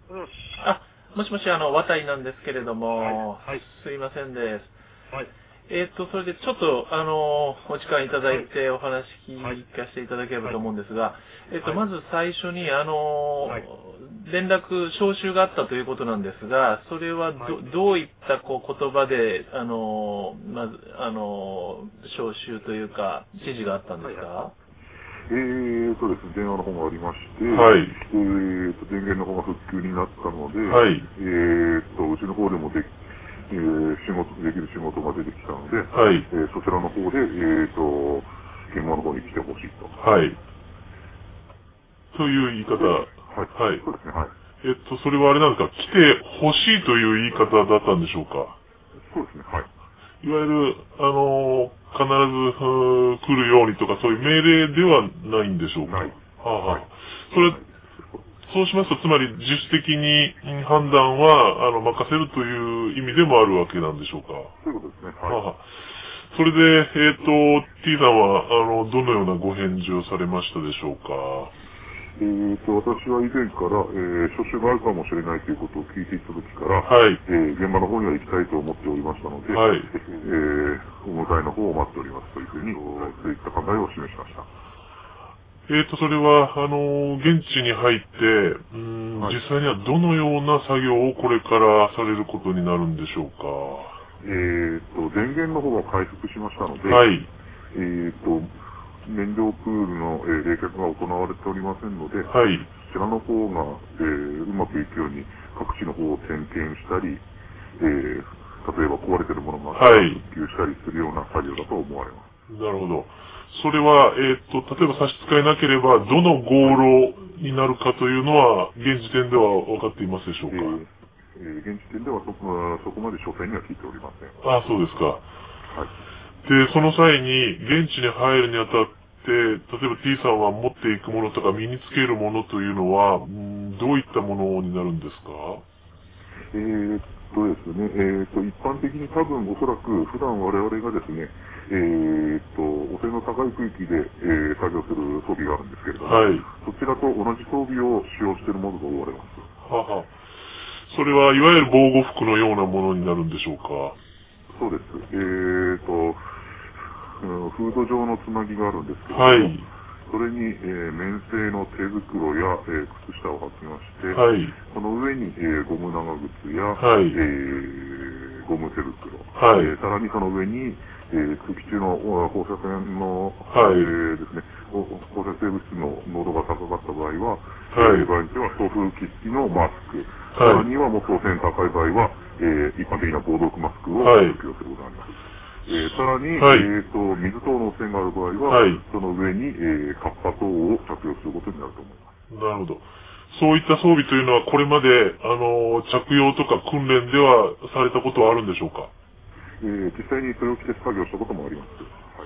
よし。 あ、もしもし、渡井なんですけれども、 はい。 すいませんです。 はい。 それでちょっと、お時間いただいてお話聞かせていただければと思うんですが、まず最初に、連絡、招集があったということなんですが、それはどういったこう言葉で、まず、招集というか、指示があったんですか？ ですね、電話の方がありまして、 はい。 電源の方が復旧になったので、 はい。 うちの方でもできる仕事が出てきたので、 はい。 そちらの方で、現場の方に来てほしいと。 はい。という言い方。 はい。そうですね、はい。 それはあれなんですか、来てほしいという言い方だったんでしょうか？ そうですね、はい。 いわゆる、必ず来るようにとかそういう命令ではないんでしょうか？ ない。 はあ、それ、そうしますと、つまり自主的に判断は、任せるという意味でもあるわけなんでしょうか？ そういうことですね、はい。 はあ、それで、T さんは、どのようなご返事をされましたでしょうか？ 私は以前から、招集があるかもしれないということを聞いていた時から、 はい。 現場の方には行きたいと思っておりましたので、 はい。 お迎えの方を待っておりますというふうに、そういった考えを示しました。 それは、現地に入って、 はい、 実際にはどのような作業をこれからされることになるんでしょうか？ 電源の方が回復しましたので、 はい。 燃料プールの、冷却が行われておりませんので、 はい。 そちらの方が、うまくいくように各地の方を点検したり、例えば壊れているものがあったら復旧したりするような作業だと思われます。 なるほど。それは、例えば差し支えなければ、どの号路になるかというのは、現時点では分かっていますでしょうか？ 現時点ではそこまで詳細には聞いておりません。 ああ、そうですか。 はい。 で、その際に、現地に入るにあたって、例えば T さんは持っていくものとか身につけるものというのは、どういったものになるんですか？ ですね、一般的に多分おそらく普段我々がですね、汚染の高い区域で、作業する装備があるんですけれども、はい、そちらと同じ装備を使用しているものと思われます。 はは。それはいわゆる防護服のようなものになるんでしょうか？ そうです。フード状のつなぎがあるんですけれども、 はい、 それに、綿製の手袋や、靴下を履きまして、 はい、 その上に、ゴム長靴や、 はい、 ゴム手袋、 はい、 さらにその上に、空気中の放射線の、ですね、放射性物質の濃度が高かった場合は、場合によっては送風機付きのマスク、さらにはもっと汚染高い場合は、一般的な防毒マスクを着用することがあります。さらに、水等の汚染がある場合は、その上に、カッパ等を着用することになると思います。 なるほど。そういった装備というのはこれまで、着用とか訓練ではされたことはあるんでしょうか？ 実際にそれを着て作業したこともあります。 はい、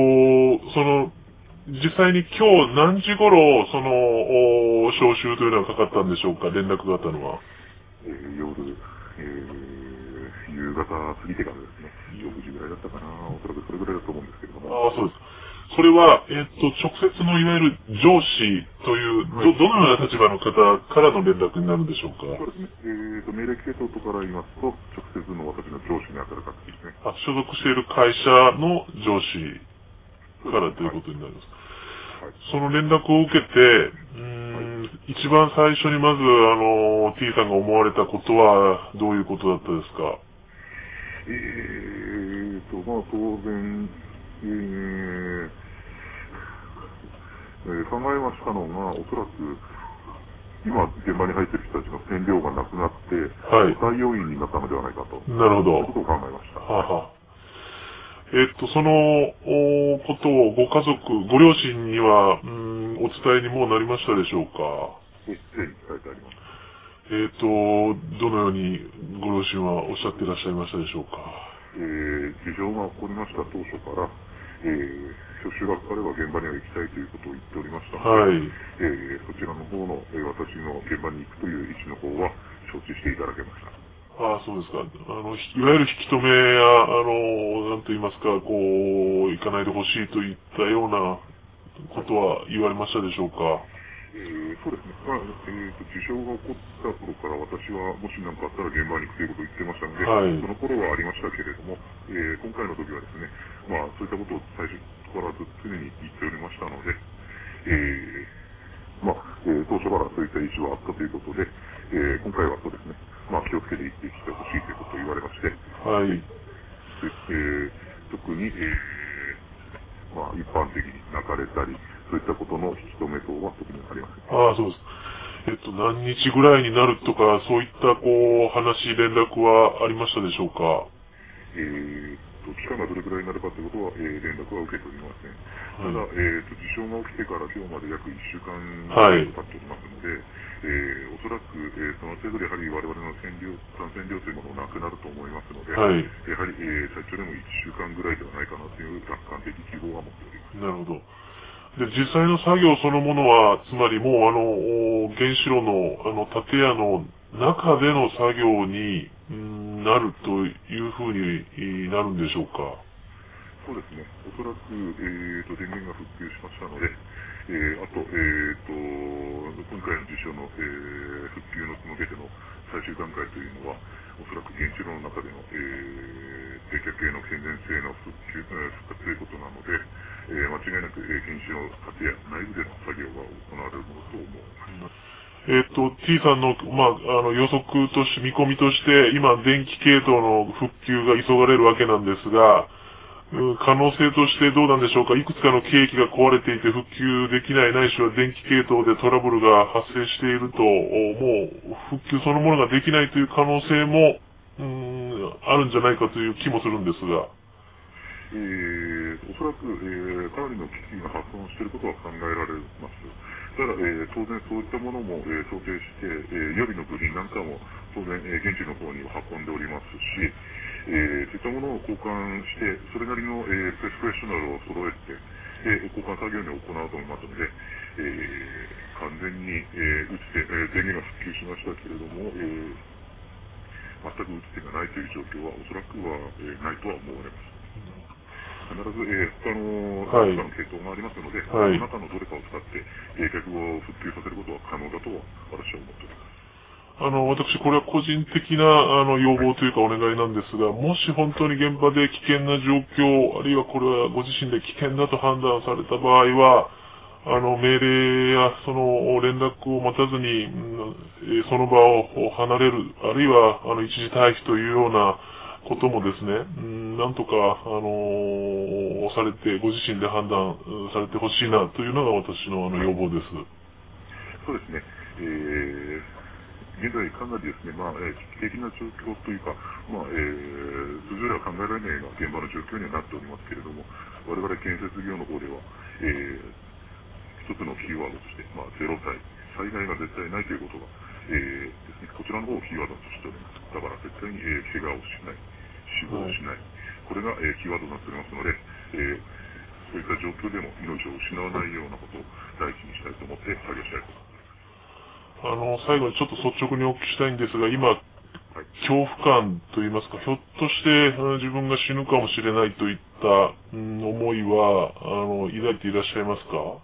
実際に今日何時頃、招集というのがかかったんでしょうか？連絡があったのは。 夜、夕方過ぎてからですね、6時ぐらいだったかな、おそらくそれぐらいだと思うんですけれども。 ああ、そうです。それは、直接のいわゆる上司という、どのような立場の方からの連絡になるんでしょうか？ そうですね。命令系統とから言いますと、直接の私の上司に当たる方ですね。 所属している会社の上司からということになります。はい、その連絡を受けて、一番最初にまず、T さんが思われたことは、どういうことだったですか？ 当然、考えましたのが、おそらく、今、現場に入っている人たちの線量がなくなって、対応員になったのではないかと。 なるほど。 そういうことを考えました。 そのことをご家族、ご両親には、お伝えにもうなりましたでしょうか？ 伝えてあります。 どのようにご両親はおっしゃっていらっしゃいましたでしょうか？ 事情が起こりました当初から、招集がかかれば現場には行きたいということを言っておりましたので、そちらの方の、私の現場に行くという意思の方は承知していただけました。 ああ、そうですか。いわゆる引き止めや、なんと言いますか、行かないでほしいといったようなことは言われましたでしょうか？ そうですね。事象が起こった頃から私はもし何かあったら現場に行くということを言ってましたので、その頃はありましたけれども、今回の時はですね、そういったことを最初から常に言っておりましたので、当初からそういった意思はあったということで、今回はそうですね、気をつけて生きてきてほしいということを言われまして、特に、一般的に泣かれたり、そういったことの引き止め等は特にありません。 そうです。何日ぐらいになるとか、そういった話、連絡はありましたでしょうか？ 期間がどれくらいになるかということは、連絡は受けておりません。ただ、事象が起きてから今日まで約1週間ぐらい経っておりますので、おそらく、その程度でやはり我々の感染量というものもなくなると思いますので、やはり、最長でも1週間ぐらいではないかなという楽観的希望は持っております。 なるほど。で、実際の作業そのものは、つまりもう原子炉の建屋の中での作業になるというふうになるんでしょうか？ そうですね。おそらく、電源が復旧しましたので、あと、今回の事象の、復旧の向けての最終段階というのは、おそらく原子炉の中での、冷却系の健全性の復活ということなので、間違いなく、原子炉建屋内部での作業が行われるものと思います。 T さんの、予測として、見込みとして、今、電気系統の復旧が急がれるわけなんですが、可能性としてどうなんでしょうか？いくつかの計器が壊れていて復旧できないないしは電気系統でトラブルが発生していると、もう復旧そのものができないという可能性も、あるんじゃないかという気もするんですが。 おそらく、かなりの機器が破損していることは考えられます。ただ、当然そういったものも、想定して、予備の部品なんかも当然、現地の方には運んでおりますし、そういったものを交換して、それなりの、プロフェッショナルを揃えて、交換作業に行うと思いますので、完全に、打つ手、電源が復旧しましたけれども、全く打つ手がないという状況はおそらくは、ないとは思われます。必ず、他の系統がありますので、その中のどれかを使って、逆を復旧させることは可能だとは私は思っております。 私、これは個人的な、要望というかお願いなんですが、もし本当に現場で危険な状況、あるいはこれはご自身で危険だと判断された場合は、命令やその連絡を待たずに、その場を離れる、あるいは、一時退避というようなこともですね、なんとか、されて、ご自身で判断されてほしいなというのが私の要望です。 そうですね。現在かなりですね、危機的な状況というか、通常では考えられないような現場の状況にはなっておりますけれども、我々建設業の方では、一つのキーワードとして、ゼロ災、災害が絶対ないということが、ですね、こちらの方をキーワードとしております。だから絶対に、怪我をしない、死亡しない、これが、キーワードになっておりますので、そういった状況でも命を失わないようなことを第一にしたいと思って作業したいと思います。 最後にちょっと率直にお聞きしたいんですが、今、恐怖感といいますか、ひょっとして自分が死ぬかもしれないといった、思いは、抱いていらっしゃいますか？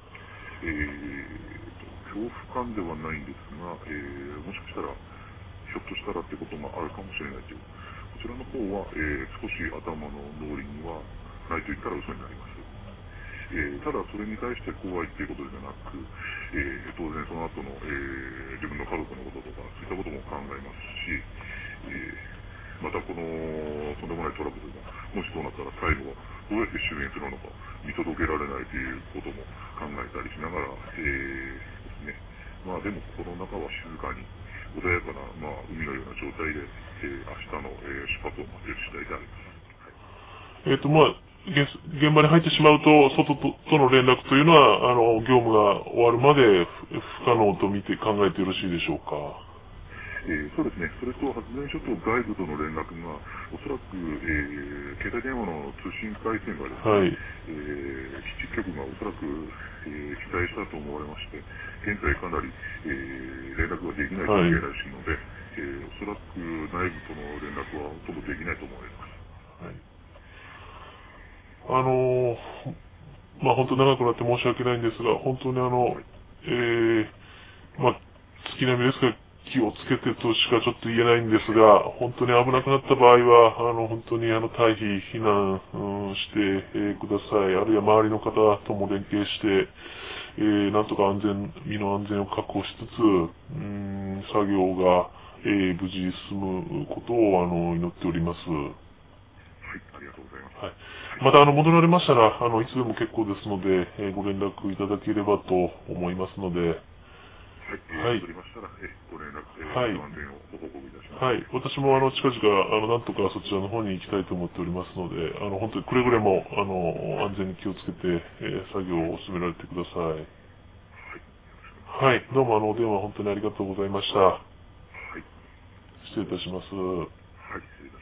恐怖感ではないんですが、もしかしたら、ひょっとしたらってこともあるかもしれないという。こちらの方は、少し頭の脳裏にはないと言ったら嘘になります。ただそれに対して怖いっていうことではなく、当然その後の、自分の家族のこととかそういったことも考えますし、またこのとんでもないトラブルがもしそうなったら最後はどうやって終焉するのか見届けられないということも考えたりしながら、ですね。でも心の中は静かに穏やかな、海のような状態で、明日の、出発を待っている次第であります。 現場に入ってしまうと、外との連絡というのは、業務が終わるまで不可能と見て考えてよろしいでしょうか？ そうですね。それと発電所と外部との連絡が、おそらく、携帯電話の通信回線がですね、基地局がおそらく、被災したと思われまして、現在かなり、連絡ができない関係らしいので、おそらく内部との連絡はほとんどできないと思われます。 本当長くなって申し訳ないんですが、本当にまあ、月並みですから気をつけてとしかちょっと言えないんですが、本当に危なくなった場合は、本当に退避、避難、して、ください。あるいは周りの方とも連携して、なんとか身の安全を確保しつつ、作業が、無事進むことを、祈っております。 はい、ありがとうございます。 はい。また、戻られましたら、いつでも結構ですので、ご連絡いただければと思いますので、 はい、取りましたら、ご連絡、 はい、 安全をご報告いたします。 はい。私も、近々、なんとかそちらの方に行きたいと思っておりますので、本当にくれぐれも、安全に気をつけて、作業を進められてください。はい。どうも、お電話本当にありがとうございました。 はい。 失礼いたします。 はい、失礼いたします。